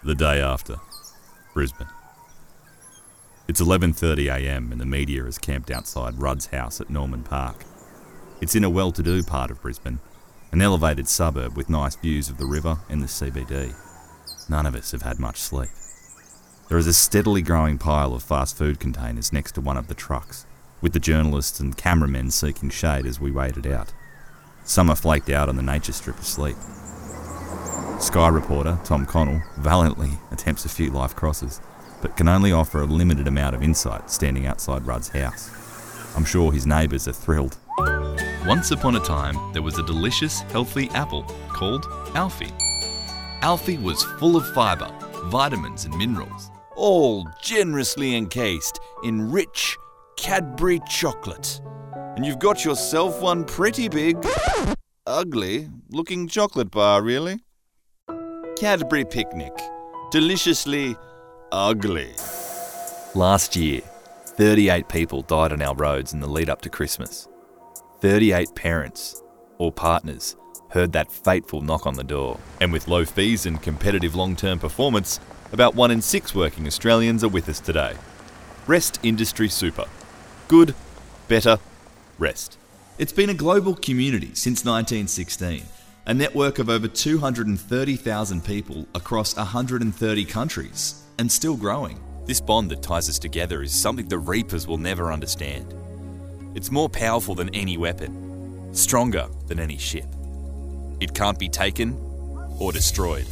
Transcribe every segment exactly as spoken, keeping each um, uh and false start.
The day after, Brisbane. It's eleven thirty a m and the media is camped outside Rudd's house at Norman Park. It's in a well-to-do part of Brisbane, an elevated suburb with nice views of the river and the C B D. None of us have had much sleep. There is a steadily growing pile of fast food containers next to one of the trucks, with the journalists and cameramen seeking shade as we wait it out. Some are flaked out on the nature strip asleep. Sky reporter Tom Connell valiantly attempts a few life crosses, but can only offer a limited amount of insight standing outside Rudd's house. I'm sure his neighbours are thrilled. Once upon a time, there was a delicious, healthy apple called Alfie. Alfie was full of fibre, vitamins and minerals, all generously encased in rich Cadbury chocolate. And you've got yourself one pretty big, ugly looking chocolate bar, really. Cadbury Picnic. Deliciously ugly. Last year, thirty-eight people died on our roads in the lead up to Christmas. thirty-eight parents, or partners, heard that fateful knock on the door. And with low fees and competitive long-term performance, about one in six working Australians are with us today. Rest Industry Super. Good, better, rest. It's been a global community since nineteen sixteen, a network of over two hundred thirty thousand people across one hundred thirty countries, and still growing. This bond that ties us together is something the Reapers will never understand. It's more powerful than any weapon, stronger than any ship. It can't be taken or destroyed.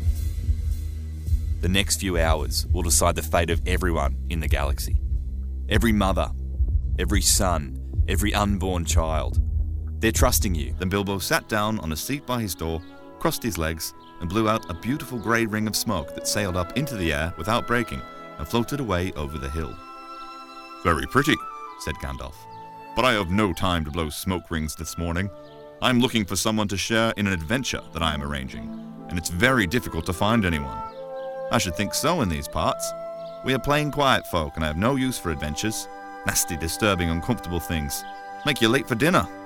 The next few hours will decide the fate of everyone in the galaxy. Every mother, every son, every unborn child. They're trusting you. Then Bilbo sat down on a seat by his door, crossed his legs, and blew out a beautiful grey ring of smoke that sailed up into the air without breaking and floated away over the hill. "Very pretty," said Gandalf. "But I have no time to blow smoke rings this morning. I'm looking for someone to share in an adventure that I am arranging, and it's very difficult to find anyone." "I should think so in these parts. We are plain quiet folk, and I have no use for adventures. Nasty, disturbing, uncomfortable things. Make you late for dinner."